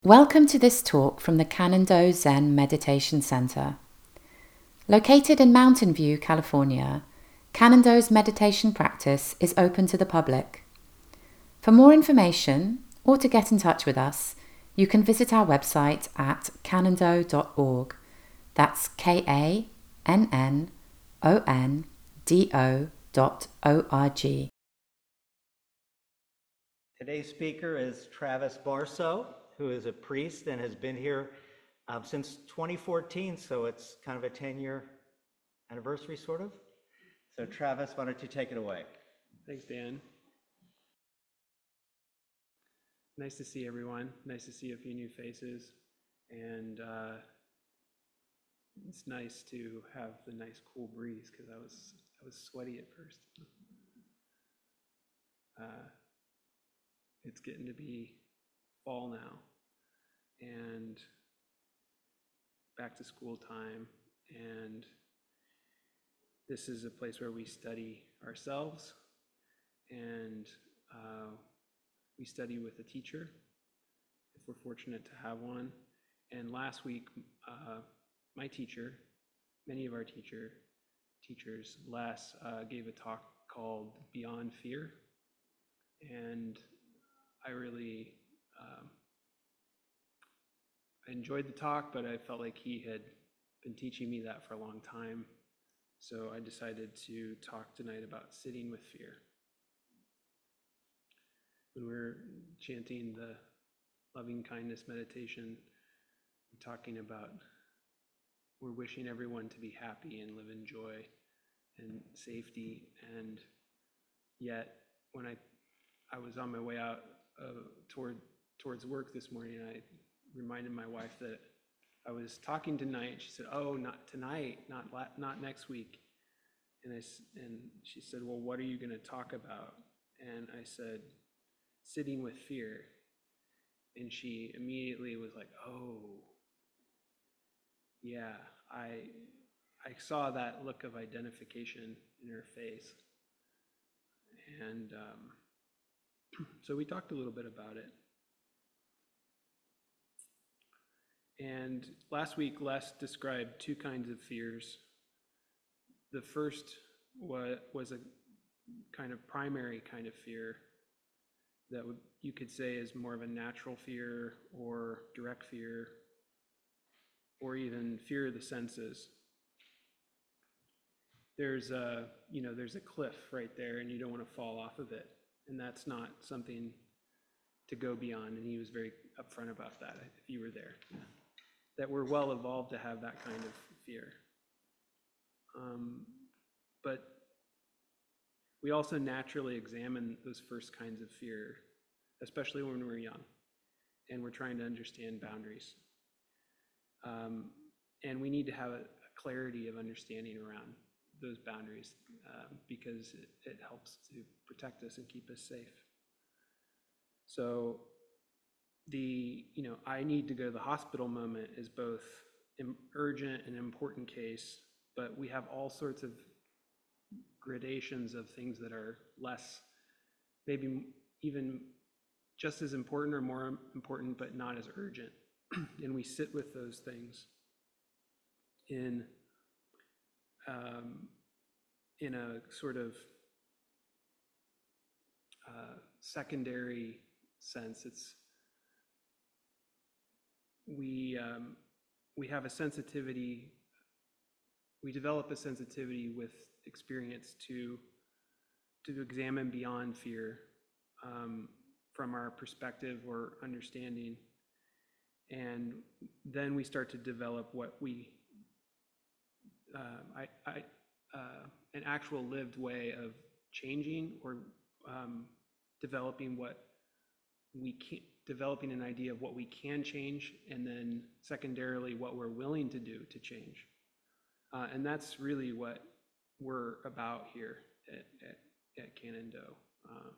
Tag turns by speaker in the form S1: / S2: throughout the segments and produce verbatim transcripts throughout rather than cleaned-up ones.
S1: Welcome to this talk from the Canando Zen Meditation Center. Located in Mountain View, California, Canando's meditation practice is open to the public. For more information or to get in touch with us, you can visit our website at canando dot org. That's K A N N O N D O dot O R G.
S2: Today's speaker is Travis Barso, who is a priest and has been here um, since twenty fourteen, so it's kind of a ten-year anniversary, sort of. So Travis, why don't you take it away?
S3: Thanks, Dan. Nice to see everyone. Nice to see a few new faces. And uh, it's nice to have the nice cool breeze because I was I was sweaty at first. Uh, it's getting to be fall now and back to school time, and this is a place where we study ourselves, and uh, we study with a teacher if we're fortunate to have one. And last week, uh, my teacher, many of our teacher teachers, Les, uh, gave a talk called Beyond Fear, and I really um, I enjoyed the talk, but I felt like he had been teaching me that for a long time. So I decided to talk tonight about sitting with fear. When we're chanting the loving kindness meditation, we're talking about we're wishing everyone to be happy and live in joy and safety. And yet, when I I was on my way out uh, toward towards work this morning, I reminded my wife that I was talking tonight. She said, "Oh, not tonight, not la- not next week." And I and she said, "Well, what are you going to talk about?" And I said, "Sitting with fear." And she immediately was like, "Oh, yeah." I I saw that look of identification in her face, and um, so we talked a little bit about it. And last week, Les described two kinds of fears. The first was, was a kind of primary kind of fear that would, you could say is more of a natural fear or direct fear, or even fear of the senses. There's a, you know, there's a cliff right there and you don't want to fall off of it. And that's not something to go beyond. And he was very upfront about that, if you were there. That we're well evolved to have that kind of fear. Um, but we also naturally examine those first kinds of fear, especially when we're young and we're trying to understand boundaries. Um, and we need to have a, a clarity of understanding around those boundaries uh, because it, it helps to protect us and keep us safe. So the, you know, I need to go to the hospital moment is both an urgent and important case, but we have all sorts of gradations of things that are less, maybe even just as important or more important, but not as urgent. And we sit with those things in um, in a sort of uh, secondary sense. It's we um, we have a sensitivity. We develop a sensitivity with experience to to examine beyond fear um, from our perspective or understanding, and then we start to develop what we uh, I, I uh, an actual lived way of changing or um, developing what we can, developing an idea of what we can change, and then secondarily what we're willing to do to change. Uh, and that's really what we're about here at, at, at Canando. Uh,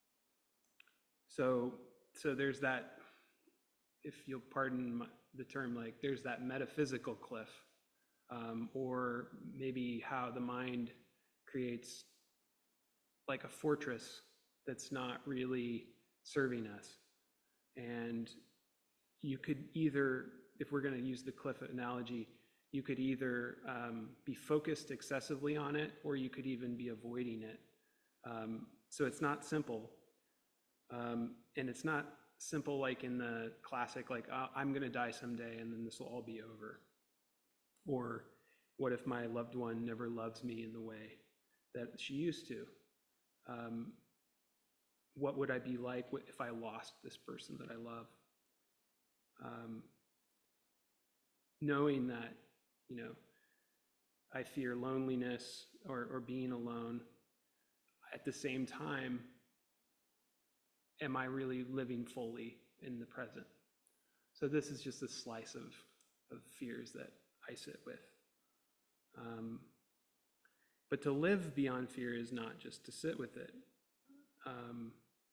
S3: so, so there's that, if you'll pardon my, the term, like there's that metaphysical cliff, um, or maybe how the mind creates like a fortress that's not really serving us. And you could either, if we're going to use the cliff analogy, you could either um, be focused excessively on it, or you could even be avoiding it. Um, so it's not simple. Um, and it's not simple like in the classic, like, oh, I'm going to die someday and then this will all be over. Or what if my loved one never loves me in the way that she used to? Um, what would I be like if I lost this person that I love? Um, knowing that, you know, I fear loneliness or, or being alone, at the same time, am I really living fully in the present? So this is just a slice of, of fears that I sit with. Um, but to live beyond fear is not just to sit with it. Um,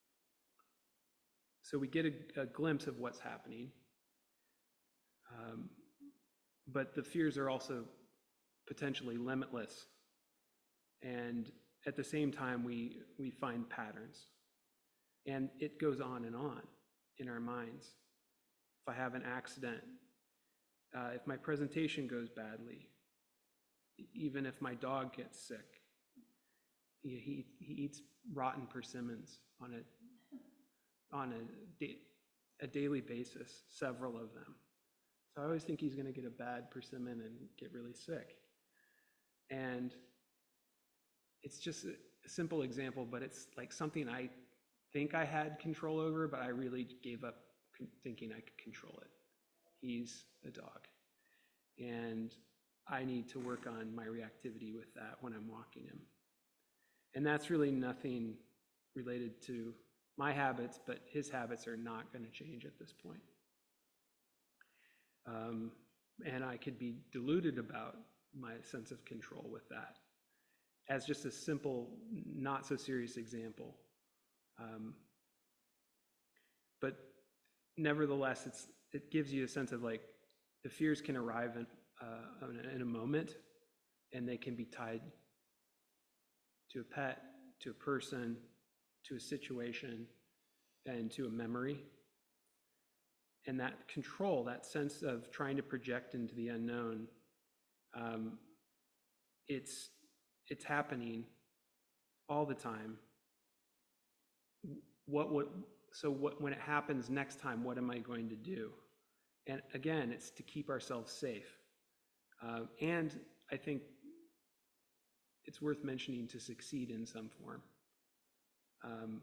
S3: so we get a, a glimpse of what's happening. Um, but the fears are also potentially limitless. And at the same time, we, we find patterns. And it goes on and on in our minds. If I have an accident, uh, if my presentation goes badly, even if my dog gets sick, he, he, he eats rotten persimmons on a, on a, da- a daily basis, several of them. So I always think he's going to get a bad persimmon and get really sick. And it's just a, a simple example, but it's like something I think I had control over, but I really gave up con- thinking I could control it. He's a dog. And I need to work on my reactivity with that when I'm walking him. And that's really nothing related to my habits, but his habits are not going to change at this point. Um, and I could be deluded about my sense of control with that as just a simple, not so serious example. Um, but nevertheless, it's, it gives you a sense of like the fears can arrive in, uh, in, a, in a moment, and they can be tied to a pet, to a person, to a situation, and to a memory. And that control, that sense of trying to project into the unknown, um, it's it's happening all the time. What would so what when it happens next time? What am I going to do? And again, it's to keep ourselves safe. Uh, and I think it's worth mentioning to succeed in some form. Um,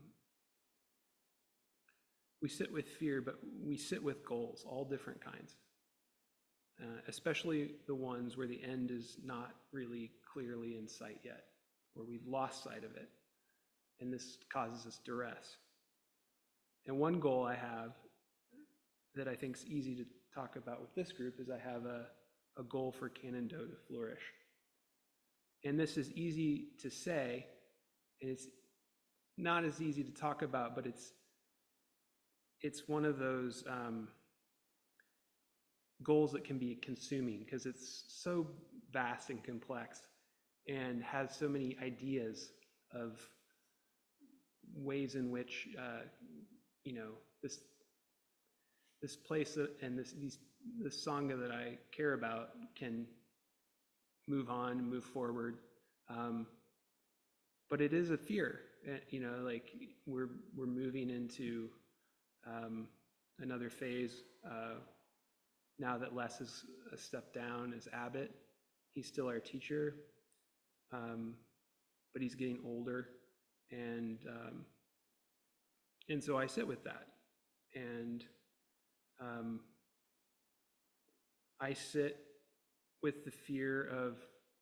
S3: We sit with fear, but we sit with goals, all different kinds, uh, especially the ones where the end is not really clearly in sight yet, where we've lost sight of it, and this causes us duress. And one goal I have that I think is easy to talk about with this group is I have a, a goal for Cannon-Doe to flourish. And this is easy to say, and it's not as easy to talk about, but it's it's one of those um, goals that can be consuming because it's so vast and complex and has so many ideas of ways in which uh, you know this this place and this these this Sangha that I care about can move on, move forward, um, but it is a fear. You know, like we're we're moving into Um, another phase, uh, now that Les is a step down as abbot. He's still our teacher, um, but he's getting older, and um, and so I sit with that, and um, I sit with the fear of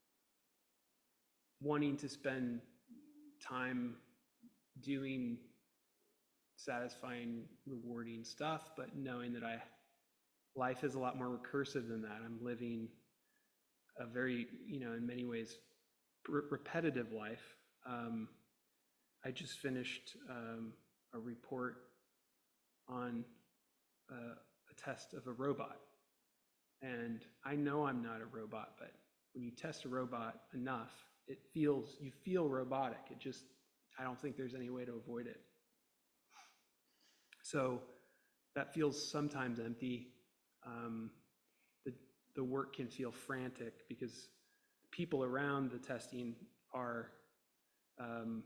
S3: wanting to spend time doing satisfying, rewarding stuff, but knowing that I, life is a lot more recursive than that. I'm living a very, you know, in many ways, re- repetitive life. Um, I just finished um, a report on uh, a test of a robot. And I know I'm not a robot, but when you test a robot enough, it feels, you feel robotic. It just, I don't think there's any way to avoid it. So that feels sometimes empty. Um, the, the work can feel frantic because people around the testing are, um,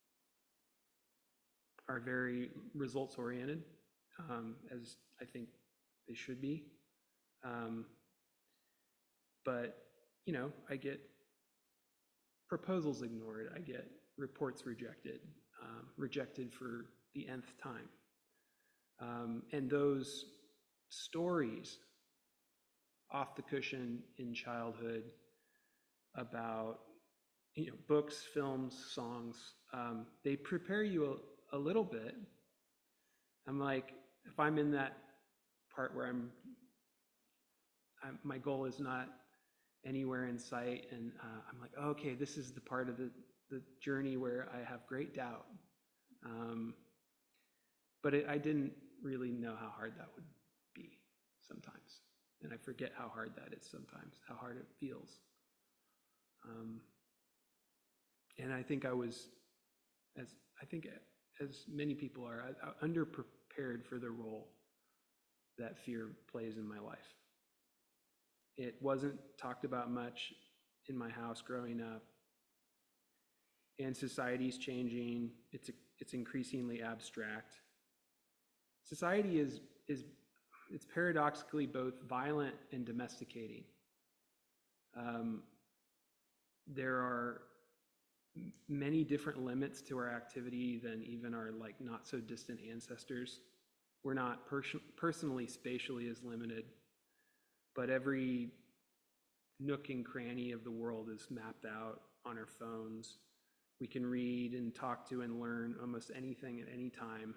S3: are very results oriented, um, as I think they should be. Um, but, you know, I get proposals ignored, I get reports rejected, um, rejected for the nth time. Um, and those stories off the cushion in childhood about, you know, books, films, songs, um, they prepare you a, a little bit. I'm like, if I'm in that part where I'm, I'm my goal is not anywhere in sight, and uh, I'm like, oh, okay, this is the part of the, the journey where I have great doubt. Um, but it, I didn't really know how hard that would be sometimes. And I forget how hard that is sometimes, how hard it feels. Um, and I think I was, as I think as many people are, I, I underprepared for the role that fear plays in my life. It wasn't talked about much in my house growing up. And society's changing. It's, a, it's increasingly abstract. Society is, is it's paradoxically both violent and domesticating. Um, there are many different limits to our activity than even our like not so distant ancestors. We're not pers- personally spatially as limited, but every nook and cranny of the world is mapped out on our phones. We can read and talk to and learn almost anything at any time.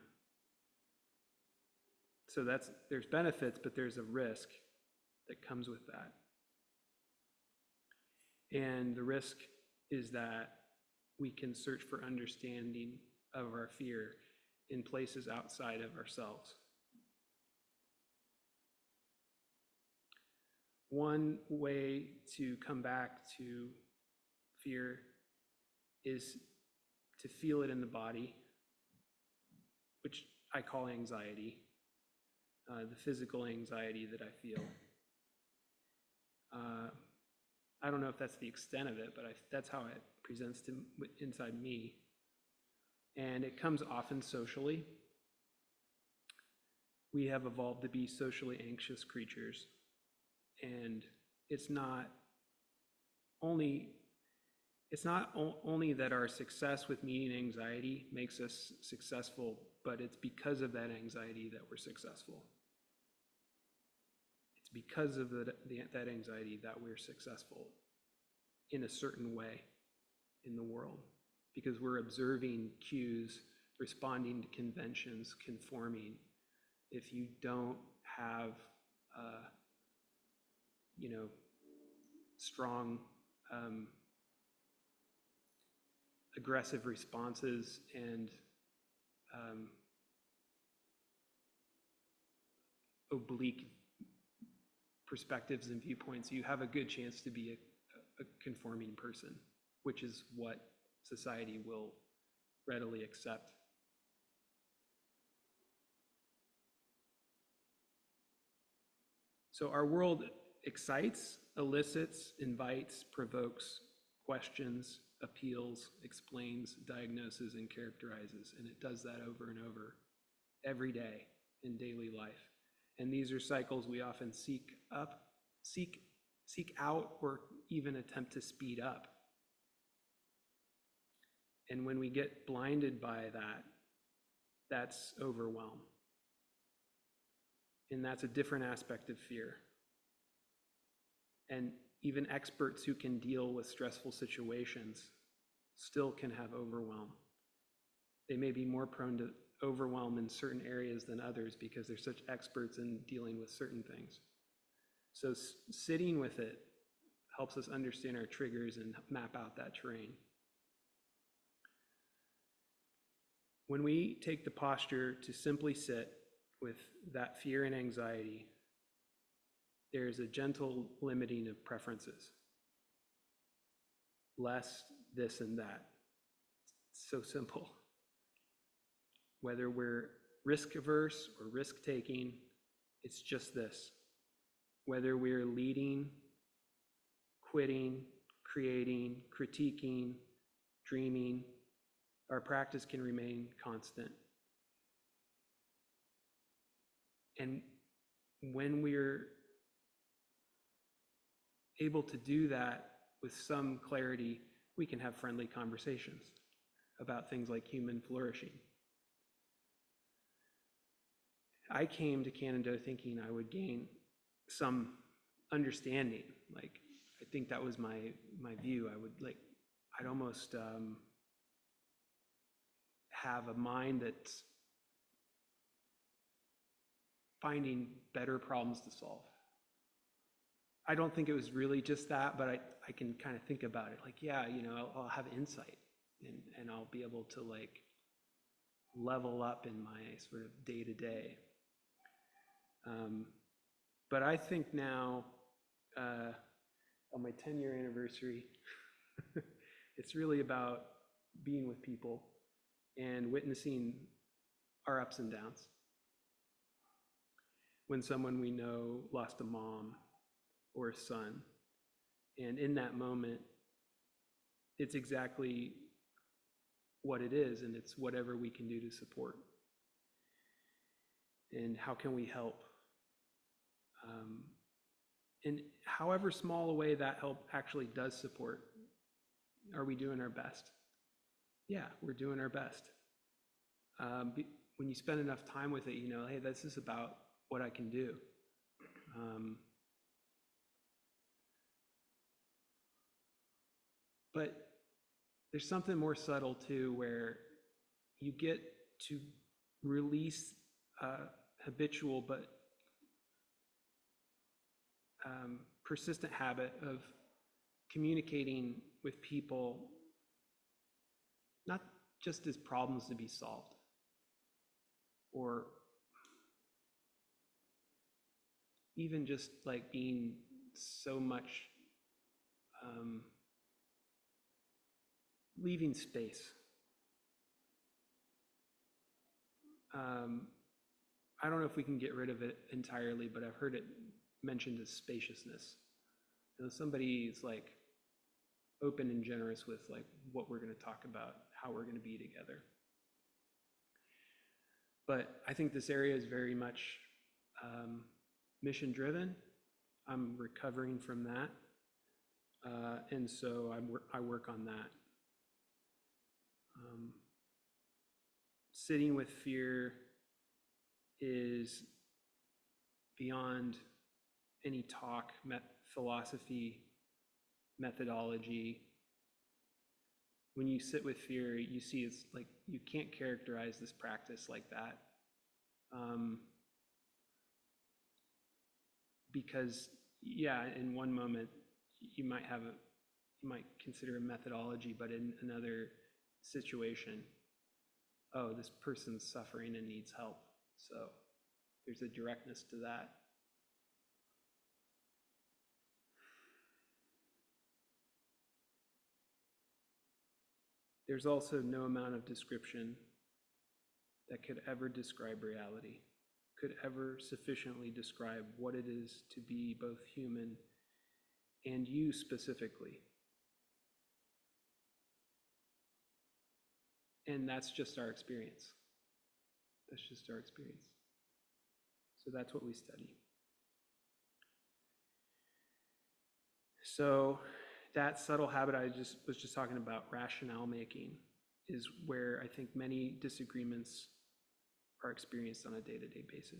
S3: So that's, there's benefits, but there's a risk that comes with that. And the risk is that we can search for understanding of our fear in places outside of ourselves. One way to come back to fear is to feel it in the body, which I call anxiety, uh, the physical anxiety that I feel. Uh, I don't know if that's the extent of it, but I, that's how it presents to inside me. And it comes often socially. We have evolved to be socially anxious creatures. And it's not only it's not o- only that our success with meeting anxiety makes us successful, but it's because of that anxiety that we're successful. It's because of the, the, that anxiety that we're successful in a certain way in the world, because we're observing cues, responding to conventions, conforming. If you don't have uh, you know, strong, um, aggressive responses and um, oblique perspectives and viewpoints, you have a good chance to be a, a conforming person, which is what society will readily accept. So our world excites, elicits, invites, provokes, questions, appeals, explains, diagnoses, and characterizes. And it does that over and over every day in daily life. And these are cycles we often seek up, seek, seek out, or even attempt to speed up. And when we get blinded by that, that's overwhelm. And that's a different aspect of fear. And even experts who can deal with stressful situations still can have overwhelm. They may be more prone to overwhelm in certain areas than others because they're such experts in dealing with certain things. So s- sitting with it helps us understand our triggers and map out that terrain. When we take the posture to simply sit with that fear and anxiety, there's a gentle limiting of preferences. Less this and that. It's so simple. Whether we're risk averse or risk taking. It's just this: whether we're leading, quitting, creating, critiquing, dreaming, our practice can remain constant. And when we're able to do that with some clarity, we can have friendly conversations about things like human flourishing. I came to Canando thinking I would gain some understanding. Like, I think that was my my view. I would like, I'd almost um, have a mind that's finding better problems to solve. I don't think it was really just that, but I, I can kind of think about it like, yeah, you know, I'll, I'll have insight and, and I'll be able to like level up in my sort of day to day. Um, but I think now, uh, on my ten year anniversary, it's really about being with people and witnessing our ups and downs. When someone we know lost a mom or a son, and in that moment, it's exactly what it is, and it's whatever we can do to support. And how can we help? Um, and however small a way that help actually does support, are we doing our best? Yeah, we're doing our best. Um, be, when you spend enough time with it, you know, hey, this is about what I can do. Um, but there's something more subtle too, where you get to release a habitual but um, persistent habit of communicating with people, not just as problems to be solved, or even just like being so much um, leaving space. Um, I don't know if we can get rid of it entirely, but I've heard it mentioned as spaciousness. You know, somebody is like open and generous with like what we're going to talk about, how we're going to be together. But I think this area is very much um, mission driven. I'm recovering from that. Uh, and so I, wor- I work on that. Um, sitting with fear is beyond any talk, met- philosophy, methodology. When you sit with fear, you see it's like you can't characterize this practice like that. Um, because, yeah, in one moment, you might have a, you might consider a methodology, but in another situation, oh, this person's suffering and needs help. So there's a directness to that. There's also no amount of description that could ever describe reality, could ever sufficiently describe what it is to be both human and you specifically. And that's just our experience. That's just our experience. So that's what we study. So that subtle habit I just was just talking about, rationale making, is where I think many disagreements are experienced on a day-to-day basis.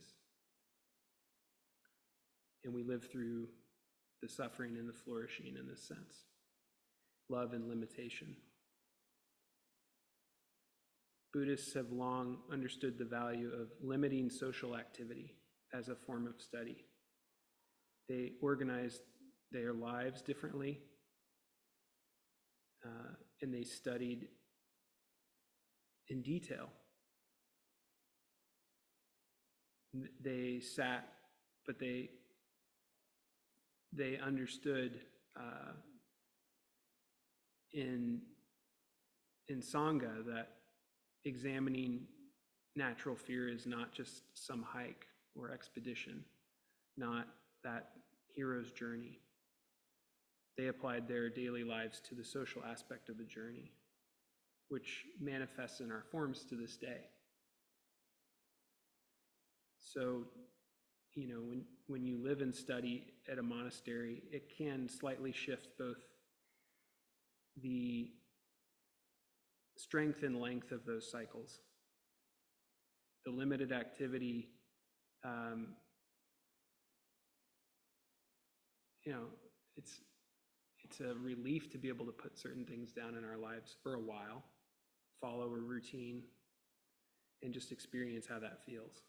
S3: And we live through the suffering and the flourishing in this sense, love and limitation. Buddhists have long understood the value of limiting social activity as a form of study. They organized their lives differently, uh, and they studied in detail. They sat, but they they understood uh, in in Sangha that examining natural fear is not just some hike or expedition, not that hero's journey. They applied their daily lives to the social aspect of the journey, which manifests in our forms to this day. So, you know, when, when you live and study at a monastery, it can slightly shift both the strength and length of those cycles. The limited activity, um, you know, it's it's a relief to be able to put certain things down in our lives for a while, follow a routine, and just experience how that feels.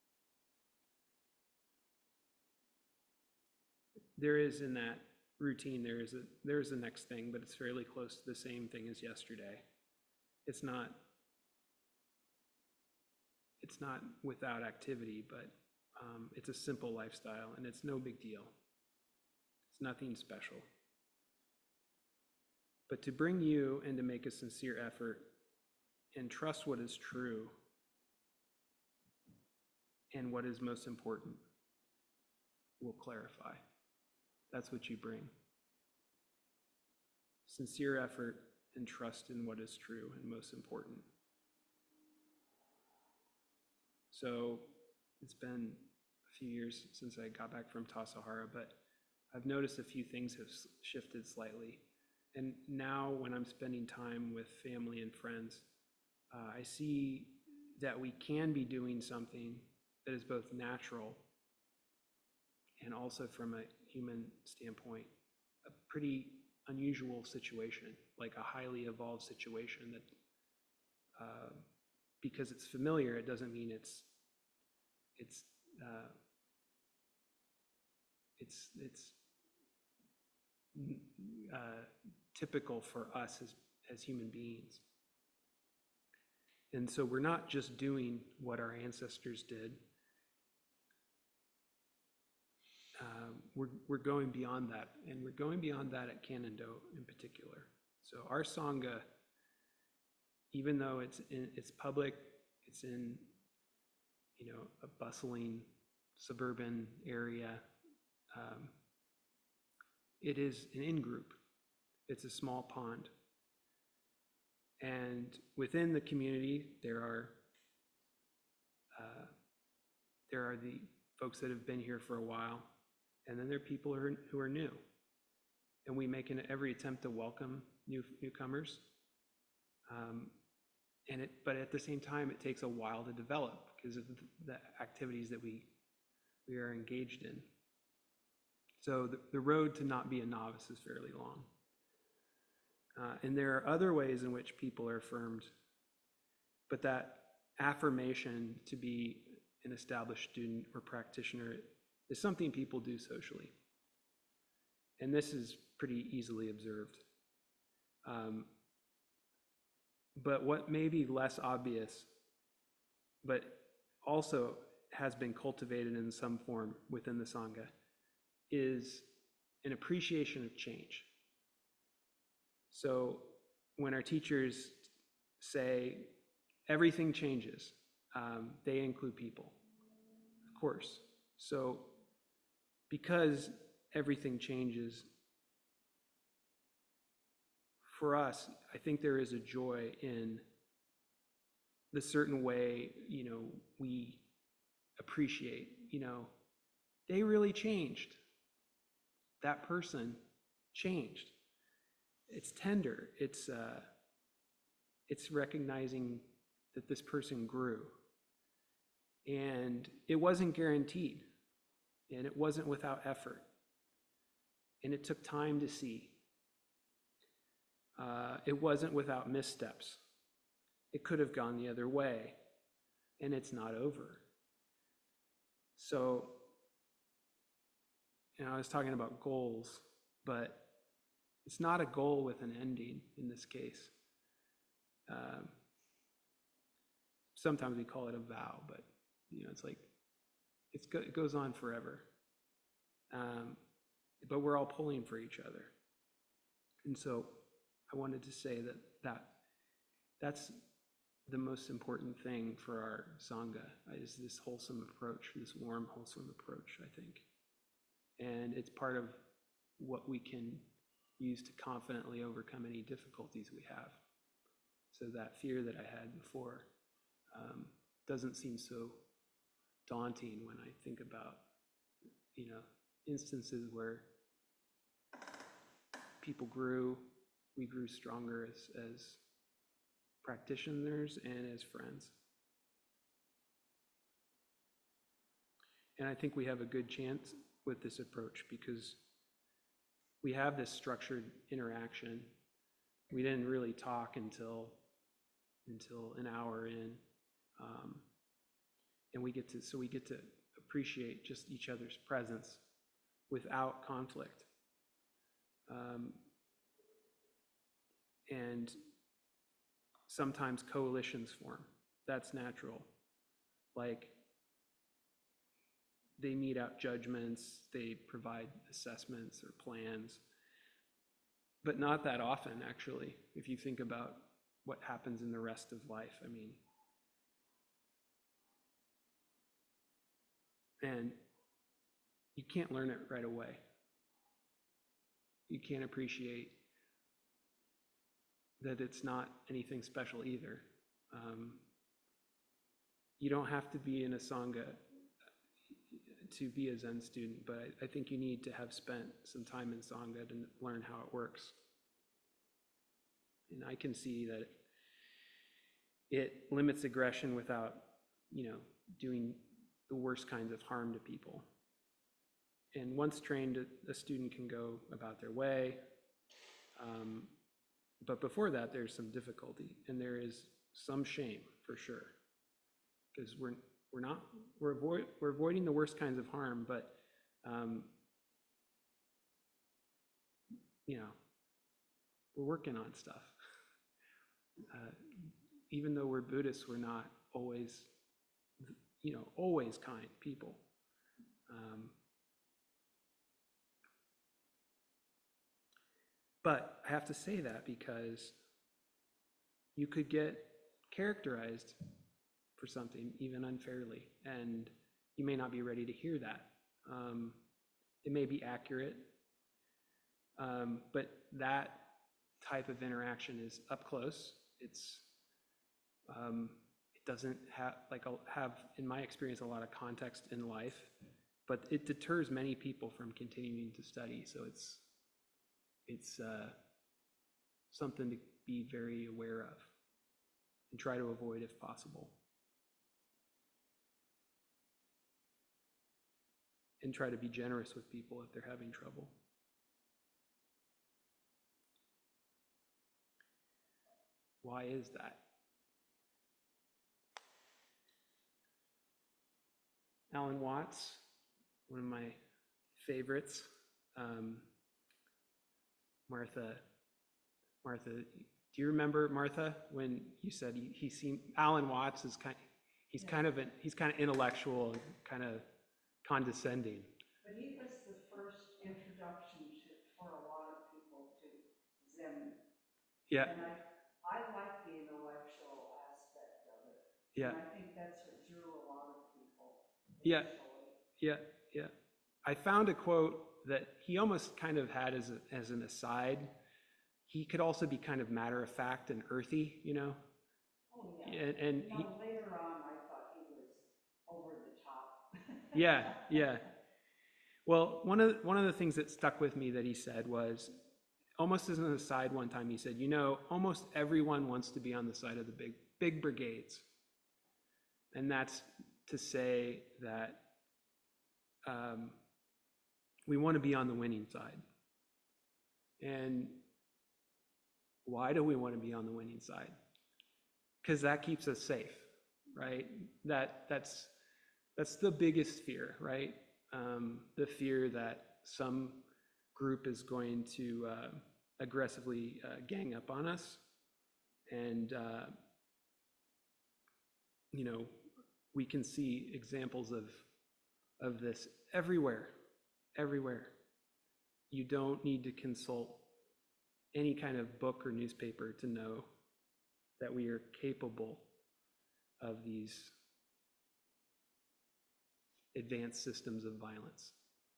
S3: There is in that routine, there is a there is the next thing, but it's fairly close to the same thing as yesterday. It's not it's not without activity, but um, it's a simple lifestyle, and it's no big deal. It's nothing special. But to bring you and to make a sincere effort and trust what is true and what is most important will clarify. That's what you bring. Sincere effort and trust in what is true and most important. So it's been a few years since I got back from Tassajara, but I've noticed a few things have shifted slightly. And now when I'm spending time with family and friends, uh, I see that we can be doing something that is both natural and also from a human standpoint, a pretty unusual situation, like a highly evolved situation that, uh, because it's familiar, it doesn't mean it's, it's, uh, it's, it's uh, typical for us as, as human beings. And so we're not just doing what our ancestors did. Uh, we're, we're going beyond that, and we're going beyond that at Canando in particular. So our Sangha, even though it's in, it's public, it's in, you know, a bustling suburban area, um, it is an in-group. It's a small pond. And within the community, there are uh, there are the folks that have been here for a while, and then there are people who are, who are new. And we make an, every attempt to welcome new newcomers. Um, and it, but at the same time, it takes a while to develop because of the, the activities that we we are engaged in. So the, the road to not be a novice is fairly long. Uh, and there are other ways in which people are affirmed, but that affirmation to be an established student or practitioner is something people do socially. And this is pretty easily observed. Um, but what may be less obvious, but also has been cultivated in some form within the Sangha, is an appreciation of change. So when our teachers say everything changes, um, they include people, of course. So because everything changes, for us, I think there is a joy in the certain way, you know, we appreciate, you know, they really changed. That person changed. It's tender. It's uh, it's recognizing that this person grew, and it wasn't guaranteed, and it wasn't without effort, and it took time to see. Uh, it wasn't without missteps. It could have gone the other way, and it's not over. So, you know, I was talking about goals, but it's not a goal with an ending in this case. Um, sometimes we call it a vow, but you know, it's like it's go, it goes on forever. Um, but we're all pulling for each other, and so I wanted to say that that that's the most important thing for our Sangha is this wholesome approach, this warm, wholesome approach, I think. And it's part of what we can use to confidently overcome any difficulties we have. So that fear that I had before um, doesn't seem so daunting when I think about, you know, instances where people grew, we grew stronger as, as practitioners and as friends. And I think we have a good chance with this approach because we have this structured interaction. We didn't really talk until until an hour in, um, and we get to so we get to appreciate just each other's presence without conflict. Um, and sometimes coalitions form. That's natural. Like, they mete out judgments, they provide assessments or plans, but not that often, actually, if you think about what happens in the rest of life. I mean, and you can't learn it right away. You can't appreciate that it's not anything special either. Um, you don't have to be in a Sangha to be a Zen student, but I, I think you need to have spent some time in Sangha to learn how it works. And I can see that it limits aggression without, you know, doing the worst kinds of harm to people. And once trained, a student can go about their way. Um, but before that, there's some difficulty, and there is some shame for sure, because we're we're not we're avoid we're avoiding the worst kinds of harm, but um, you know, we're working on stuff. Uh, even though we're Buddhists, we're not always, you know, always kind people. Um, but I have to say that because you could get characterized for something even unfairly, and you may not be ready to hear that. Um, it may be accurate, um, but that type of interaction is up close. It's um, it doesn't have, like, I'll have, in my experience, a lot of context in life, but it deters many people from continuing to study. So it's it's uh, something to be very aware of and try to avoid if possible. And try to be generous with people if they're having trouble. Why is that? Alan Watts, one of my favorites. Um, Martha, Martha, do you remember, Martha, when you said he, he seemed, Alan Watts is kind, he's yeah. kind of an, he's kind of intellectual and kind of condescending.
S4: But he was the first introduction to, for a lot of people to Zen.
S3: Yeah.
S4: And I, I like the intellectual aspect of it.
S3: Yeah.
S4: And I think that's what drew a lot of people.
S3: Yeah.
S4: Initially.
S3: Yeah. Yeah. I found a quote that he almost kind of had as a, as an aside. He could also be kind of matter of fact and earthy, you know.
S4: Oh yeah.
S3: And, and
S4: now,
S3: he,
S4: later on, I thought he was over the top.
S3: yeah, yeah. Well, one of the, one of the things that stuck with me that he said was, almost as an aside, one time he said, you know, almost everyone wants to be on the side of the big big brigades, and that's to say that um, we want to be on the winning side. And why do we want to be on the winning side? Because that keeps us safe, right? That that's that's the biggest fear, right? Um, the fear that some group is going to uh, aggressively uh, gang up on us, and uh, you know, we can see examples of of this everywhere, everywhere. You don't need to consult any kind of book or newspaper to know that we are capable of these advanced systems of violence.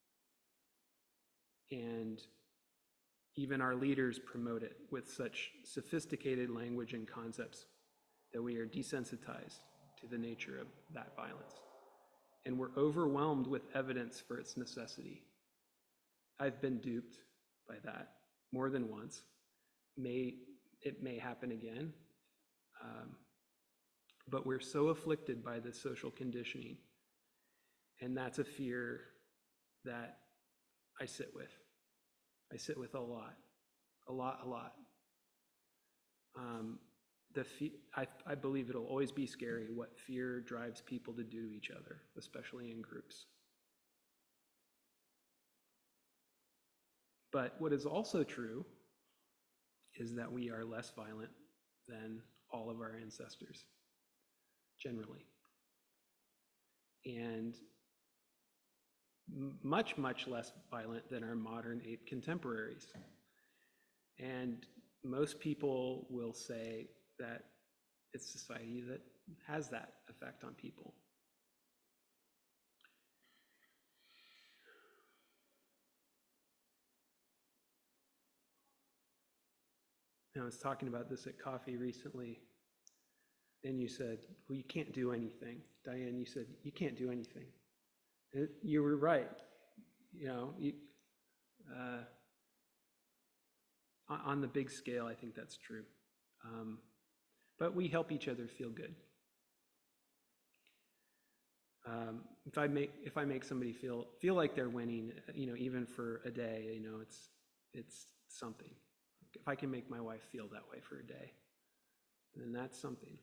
S3: And even our leaders promote it with such sophisticated language and concepts that we are desensitized to the nature of that violence. And we're overwhelmed with evidence for its necessity. I've been duped by that more than once. May, it may happen again. Um, but we're so afflicted by this social conditioning. And that's a fear that I sit with. I sit with a lot, a lot, a lot. Um, the fe- I, I believe it'll always be scary what fear drives people to do to each other, especially in groups. But what is also true is that we are less violent than all of our ancestors, generally. And much, much less violent than our modern ape contemporaries. And most people will say that it's society that has that effect on people. I was talking about this at coffee recently, and you said, well, you can't do anything. Diane, you said, you can't do anything. And you were right. You know, you, uh, on the big scale, I think that's true. Um, but we help each other feel good. Um, if I make if I make somebody feel feel like they're winning, you know, even for a day, you know, it's it's something. If I can make my wife feel that way for a day, then that's something.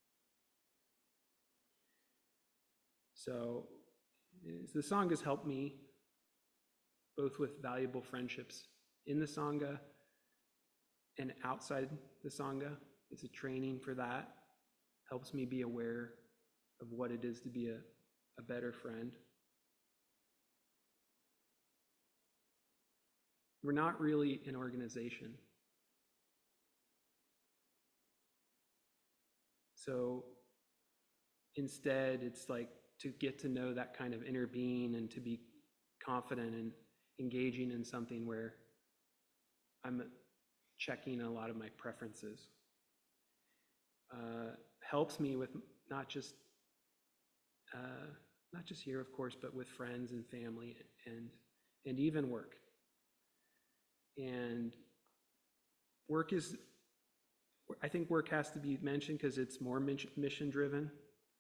S3: So the Sangha has helped me both with valuable friendships in the Sangha and outside the Sangha. It's a training for that. Helps me be aware of what it is to be a, a better friend. We're not really an organization. So instead, it's like to get to know that kind of inner being and to be confident and engaging in something where I'm checking a lot of my preferences. Uh, helps me with not just uh, not just here, of course, but with friends and family and and even work. And work is, I think work has to be mentioned because it's more mission driven.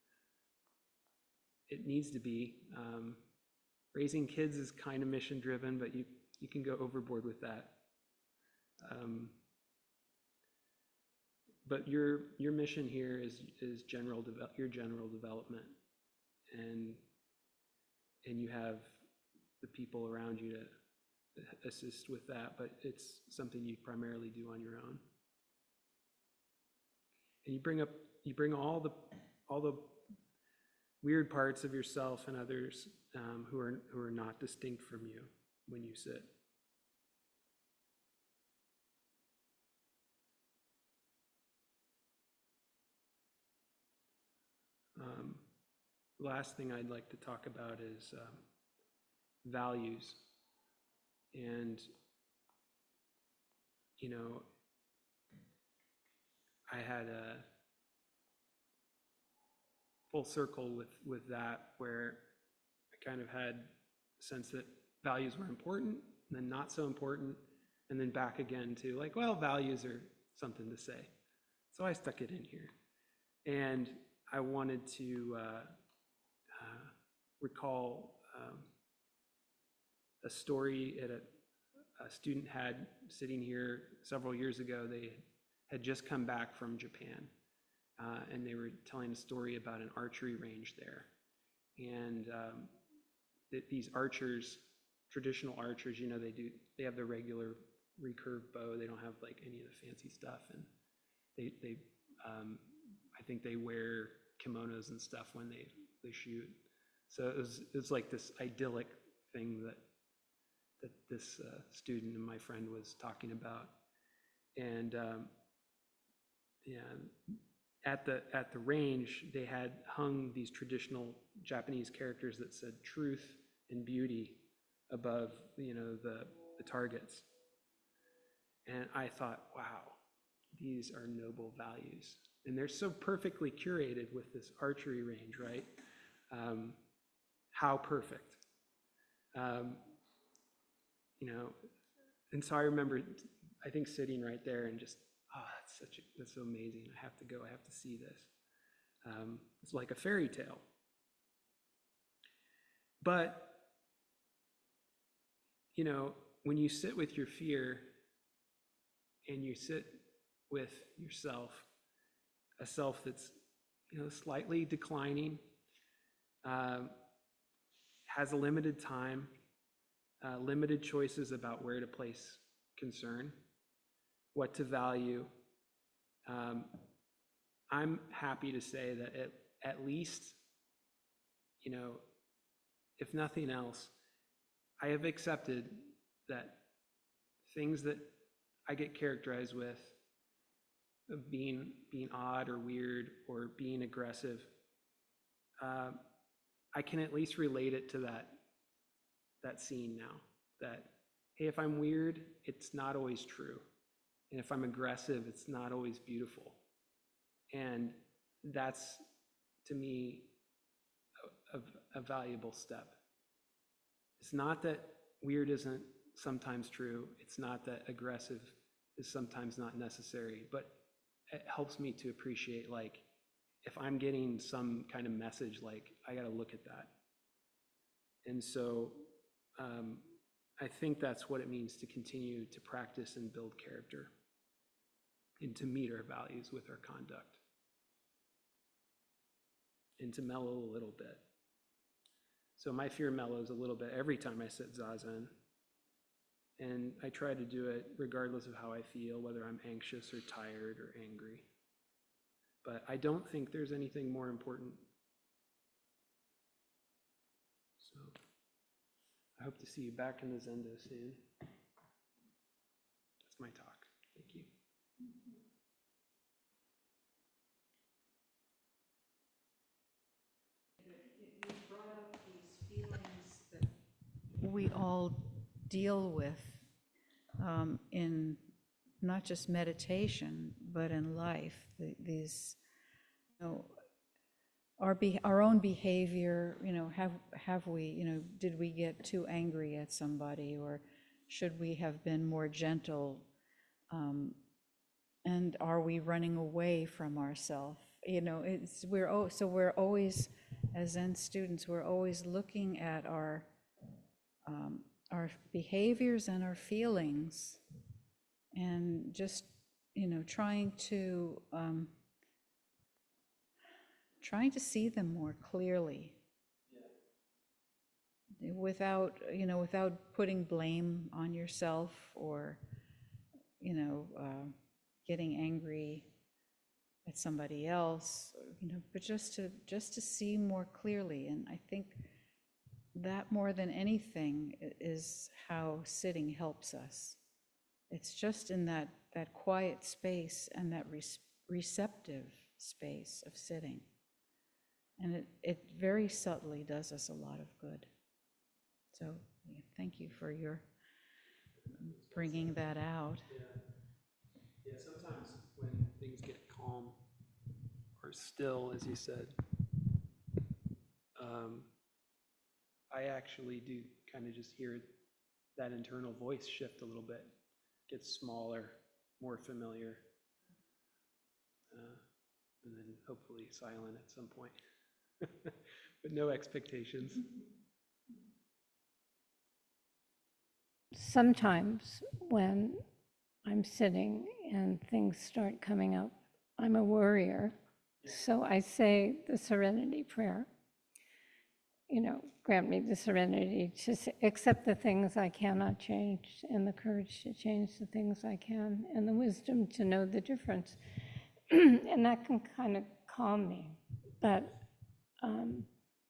S3: It needs to be. Um, raising kids is kind of mission driven, but you you can go overboard with that. Um, but your your mission here is is general develop your general development, and and you have the people around you to assist with that. But it's something you primarily do on your own. And you bring up you bring all the all the weird parts of yourself and others um, who are who are not distinct from you when you sit. Um, last thing I'd like to talk about is um, values. And, you know, I had a full circle with, with that where I kind of had a sense that values were important, and then not so important, and then back again to like, well, values are something to say. So I stuck it in here. And I wanted to uh, uh, recall um, a story that a, a student had sitting here several years ago. They had just come back from Japan, uh, and they were telling a story about an archery range there. And um, th- these archers, traditional archers, you know, they do they have the regular recurve bow. They don't have like any of the fancy stuff, and they they um, I think they wear kimonos and stuff when they, they shoot. So it was, it was like this idyllic thing that that this uh, student and my friend was talking about. And um, yeah, at the, at the range, they had hung these traditional Japanese characters that said truth and beauty above, you know, the, the targets. And I thought, wow, these are noble values. And they're so perfectly curated with this archery range, right? Um, how perfect. Um, you know, and so I remember, I think sitting right there and just, oh, that's such a, that's so amazing. I have to go, I have to see this. Um, it's like a fairy tale. But, you know, when you sit with your fear and you sit with yourself, a self that's, you know, slightly declining, um, has a limited time, uh, limited choices about where to place concern, what to value. Um, I'm happy to say that at, at least, you know, if nothing else, I have accepted that things that I get characterized with of being, being odd or weird or being aggressive, uh, I can at least relate it to that, that scene now. That, hey, if I'm weird, it's not always true. And if I'm aggressive, it's not always beautiful. And that's, to me, a, a, a valuable step. It's not that weird isn't sometimes true. It's not that aggressive is sometimes not necessary, but it helps me to appreciate, like, if I'm getting some kind of message, like, I got to look at that. And so um, I think that's what it means to continue to practice and build character and to meet our values with our conduct and to mellow a little bit. So my fear mellows a little bit every time I sit Zazen. And I try to do it regardless of how I feel, whether I'm anxious or tired or angry. But I don't think there's anything more important. So I hope to see you back in the Zendo soon. That's my talk. Thank you.
S4: You brought up these feelings that we all deal with um, in not just meditation, but in life. The, these, you know, our be, our own behavior. You know, have have we? You know, did we get too angry at somebody, or should we have been more gentle? Um, and are we running away from ourselves? You know, it's we're oh, so we're always, as Zen students, we're always looking at our um, our behaviors and our feelings, and just, you know, trying to um, trying to see them more clearly, yeah. without you know without putting blame on yourself, or you know uh, getting angry at somebody else, you know, but just to just to see more clearly. And I think that more than anything is how sitting helps us. It's just in that that quiet space and that re- receptive space of sitting. And it, it very subtly does us a lot of good. So yeah, thank you for your bringing that out.
S3: Yeah. Yeah, sometimes when things get calm or still, as you said, um, I actually do kind of just hear that internal voice shift a little bit, gets smaller, more familiar, uh, and then hopefully silent at some point. But no expectations.
S5: Sometimes when I'm sitting and things start coming up, I'm a worrier. So I say the serenity prayer. You know, grant me the serenity to accept the things I cannot change, and the courage to change the things I can, and the wisdom to know the difference. And that can kind of calm me. But um,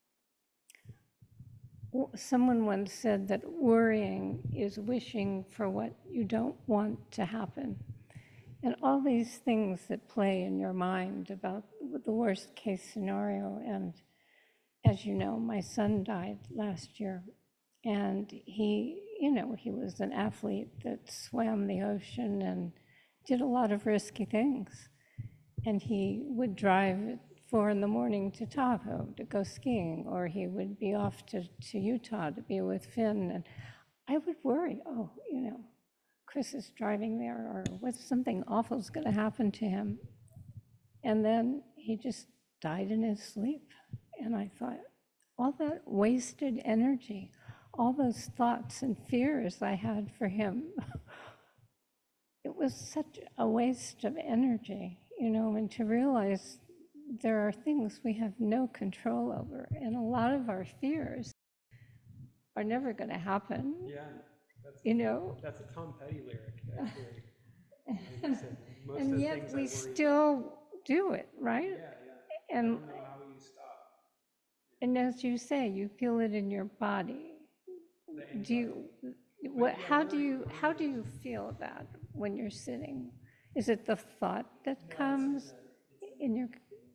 S5: someone once said that worrying is wishing for what you don't want to happen. and all these things that play in your mind about the worst case scenario. And as you know, my son died last year, and he, you know, he was an athlete that swam the ocean and did a lot of risky things. And he would drive at four in the morning to Tahoe to go skiing, or he would be off to, to Utah to be with Finn. And I would worry, oh, you know, Chris is driving there, or what, something awful is going to happen to him. And then he just died in his sleep. And I thought, all that wasted energy, all those thoughts and fears I had for him, it was such a waste of energy, you know, and to realize there are things we have no control over, and a lot of our fears are never going to happen.
S3: Yeah, that's,
S5: you know.
S3: That's a Tom Petty lyric, actually. Like said, most
S5: And
S3: of the
S5: yet
S3: things I
S5: we
S3: worry
S5: still do it, right?
S3: about. Yeah, yeah.
S5: And
S3: I don't know how you stop.
S5: and as you say, you feel it in your body.
S3: The
S5: Do you? What? How do you? How do you feel that when you're sitting? Is it the thought that comes in your?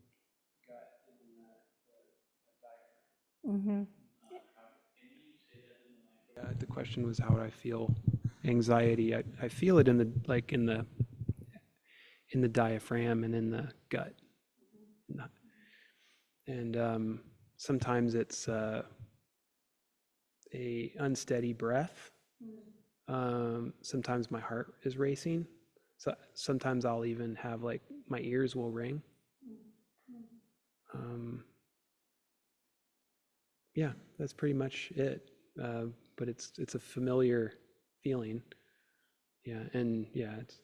S5: Mm-hmm.
S3: Uh, the question was, how would I feel anxiety? I, I feel it in the like in the in the diaphragm and in the gut, and um, sometimes it's uh, a unsteady breath. Um, sometimes my heart is racing. So sometimes I'll even have like my ears will ring. Um, yeah, that's pretty much it. Uh, but it's it's a familiar feeling. Yeah, and yeah, it's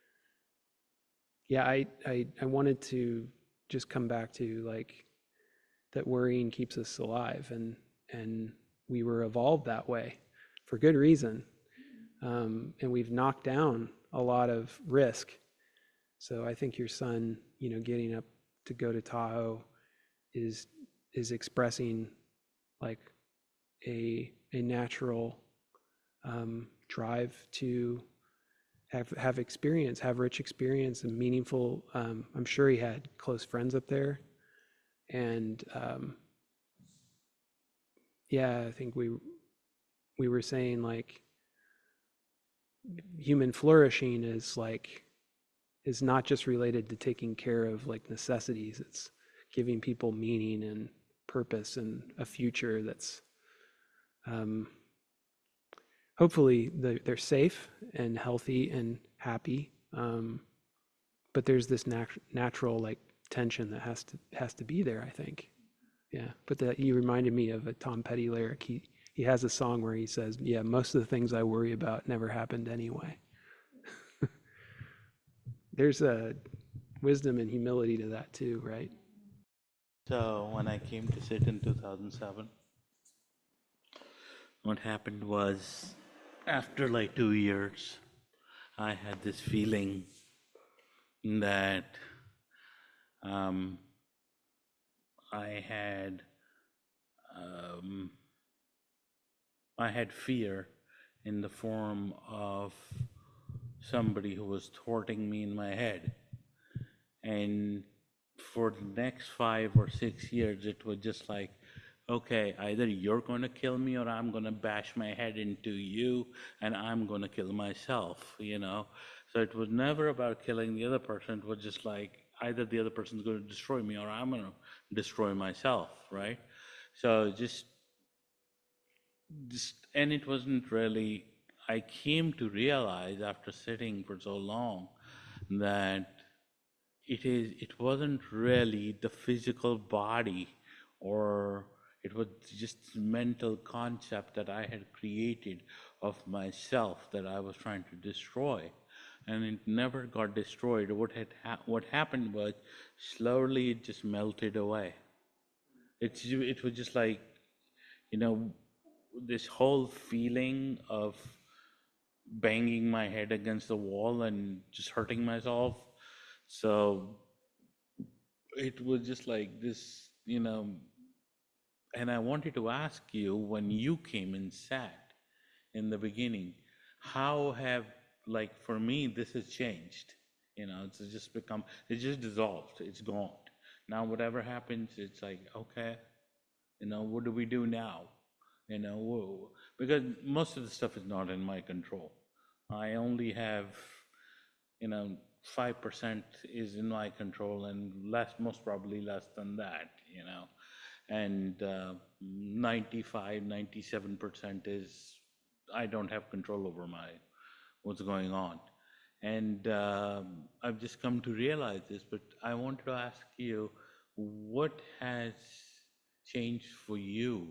S3: yeah. I I I wanted to just come back to like that worrying keeps us alive, and and we were evolved that way for good reason, um, and we've knocked down a lot of risk. So I think your son, you know, getting up to go to Tahoe is is expressing like a a natural um, drive to have have experience, have rich experience and meaningful. Um, I'm sure he had close friends up there, and um, yeah, I think we we were saying like human flourishing is like is not just related to taking care of like necessities. It's giving people meaning and purpose and a future that's um, hopefully they're safe and healthy and happy. Um, but there's this nat- natural like tension that has to has to be there, I think. Yeah. But that you reminded me of a Tom Petty lyric. He he has a song where he says, "Yeah, most of the things I worry about never happened anyway." There's a wisdom and humility to that too, right?
S6: So when I came to sit in two thousand seven, what happened was after like two years, I had this feeling that um, I had um, I had fear in the form of somebody who was thwarting me in my head. And for the next five or six years, it was just like, okay, either you're going to kill me or I'm going to bash my head into you and I'm going to kill myself, you know? So it was never about killing the other person. It was just like either the other person's going to destroy me or I'm going to destroy myself, right? So just, just, and it wasn't really, I came to realize after sitting for so long that it is, it wasn't really the physical body, or it was just mental concept that I had created of myself that I was trying to destroy, and it never got destroyed. What had ha- what happened was slowly it just melted away. It's it was just like, you know, this whole feeling of banging my head against the wall and just hurting myself. So it was just like this, you know. And I wanted to ask you, when you came and sat in the beginning, how have, like for me, this has changed You know, it's just become, it's just dissolved. It's gone. Now, whatever happens, it's like, okay, you know, what do we do now? You know, whoa. Because most of the stuff is not in my control. I only have, you know, five percent is in my control, and less, most probably less than that, you know. And uh, ninety-five, ninety-seven percent is, I don't have control over my, what's going on. And uh, I've just come to realize this, but I wanted to ask you, what has changed for you?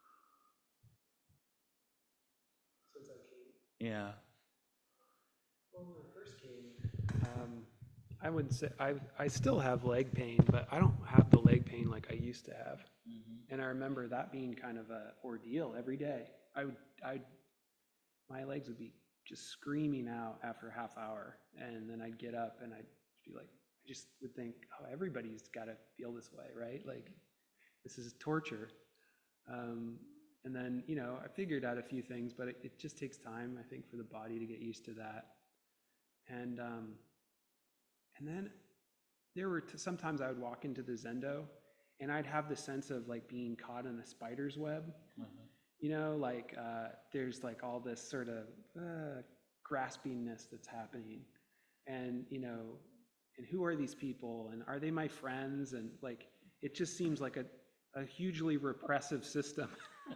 S3: Since I came?
S6: Yeah.
S3: Well, when I first came, um, I would say, I, I still have leg pain, but I don't have the leg pain like I used to have. Mm-hmm. And I remember that being kind of a ordeal every day. I would, I, my legs would be just screaming out after a half hour, and then I'd get up and I'd be like, I just would think, oh, everybody's got to feel this way, right? Like, this is torture. Um, and then, you know, I figured out a few things, but it, it just takes time, I think, for the body to get used to that. And um, and then there were t- sometimes I would walk into the Zendo, and I'd have the sense of like being caught in a spider's web. Mm-hmm. You know, like uh, there's like all this sort of uh, graspingness that's happening, and you know, and who are these people, and are they my friends? And like, it just seems like a, a hugely repressive system.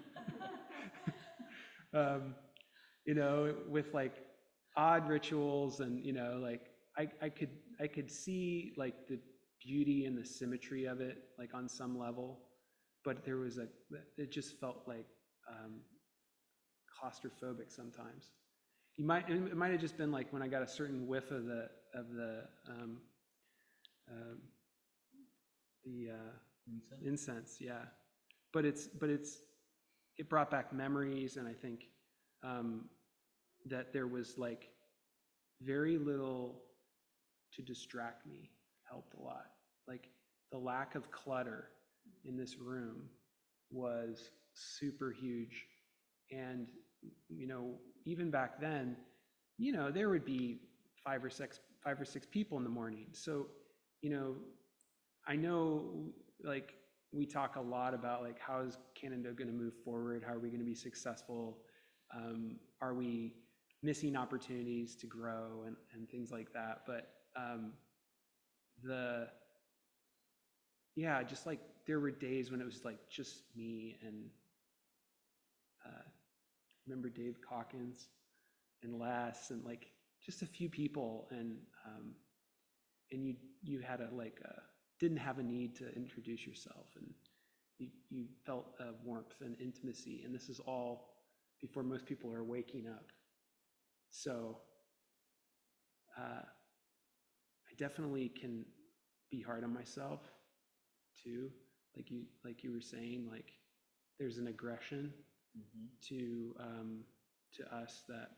S3: um, you know, with like odd rituals, and you know, like I, I could I could see like the beauty and the symmetry of it, like on some level, but there was a it just felt like um, claustrophobic sometimes. You might it might have just been like when I got a certain whiff of the of the um, uh, the uh, incense. incense, yeah. But it's but it's it brought back memories, and I think um, that there was like very little to distract me helped a lot. Like the lack of clutter in this room was super huge. And, you know, even back then, you know, there would be five or six, five or six people in the morning. So, you know, I know like we talk a lot about like, how is Canada going to move forward? How are we going to be successful? Um, are we missing opportunities to grow and, and things like that? But um, the, yeah, just like there were days when it was like just me and uh, remember Dave Calkins and Les and like just a few people, and um, and you you had a like a, didn't have a need to introduce yourself, and you, you felt a warmth and intimacy, and this is all before most people are waking up. So uh, I definitely can be hard on myself too, like you like you were saying, like there's an aggression mm-hmm. to um, to us that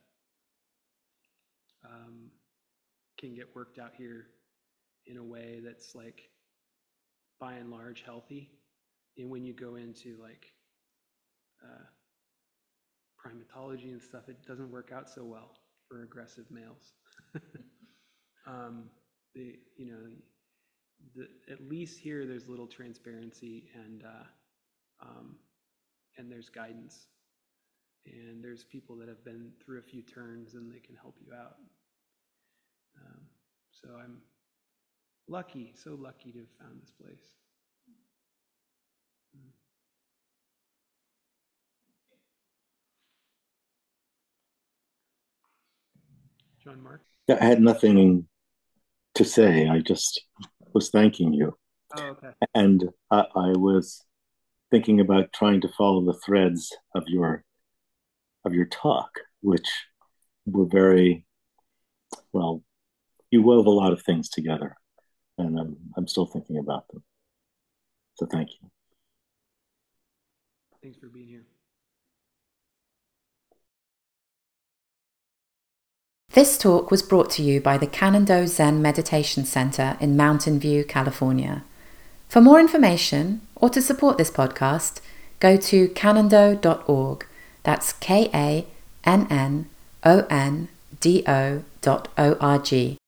S3: um, can get worked out here in a way that's like by and large healthy. And when you go into like uh, primatology and stuff, it doesn't work out so well for aggressive males. um, the you know the, at least here there's little transparency, and uh, um, and there's guidance, and there's people that have been through a few turns and they can help you out. Um, so I'm lucky, so lucky to have found this place. Mm. John Mark?
S7: Yeah, I had nothing to say. I just was thanking you.
S3: Oh, okay. And
S7: I, I was thinking about trying to follow the threads of your of your talk, which were very, well, you wove a lot of things together, and I'm I'm still thinking about them. So thank you.
S3: Thanks for being here.
S1: This talk was brought to you by the Canando Zen Meditation Center in Mountain View, California. For more information or to support this podcast, go to canando dot org. That's K A N N O N D O dot O R G.